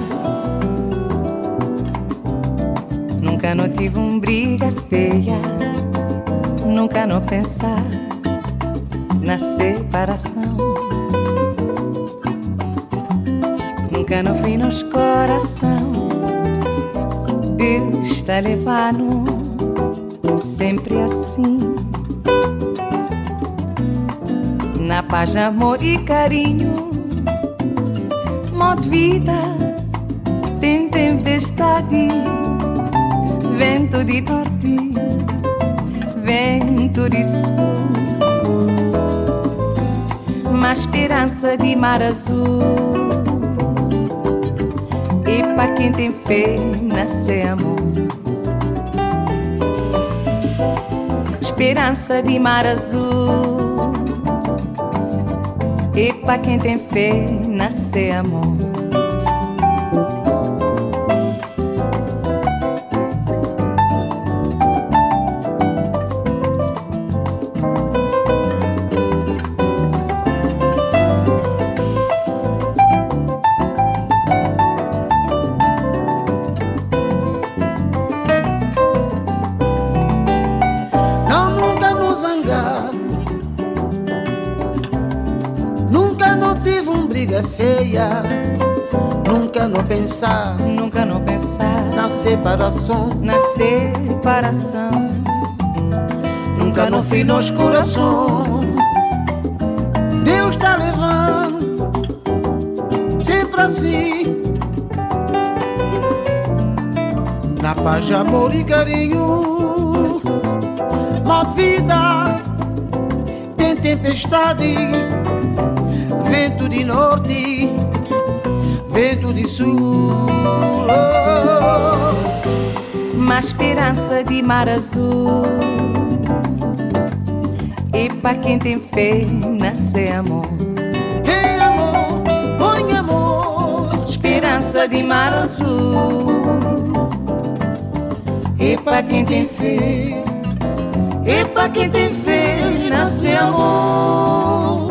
Nunca não tive briga feia, nunca não pensar na separação. Nunca não fui nos coração, Deus está levando sempre assim. Na paz, amor e carinho, modo vida tem tempestade, vento de norte, vento de sul, uma esperança de mar azul. E pra quem tem fé, nasce amor. Esperança de mar azul. E pra quem tem fé, nasce amor. Feia, nunca não pensar na separação, nunca não fui nos coração. Deus tá levando sempre assim, na paz, amor e carinho. Mal vida tem tempestade, vento de norte, vento de sul, uma esperança de mar azul. E pra quem tem fé, nasce amor. Hey amor, põe amor, esperança de mar azul. E pra quem tem fé, e pra quem tem fé, nasce amor.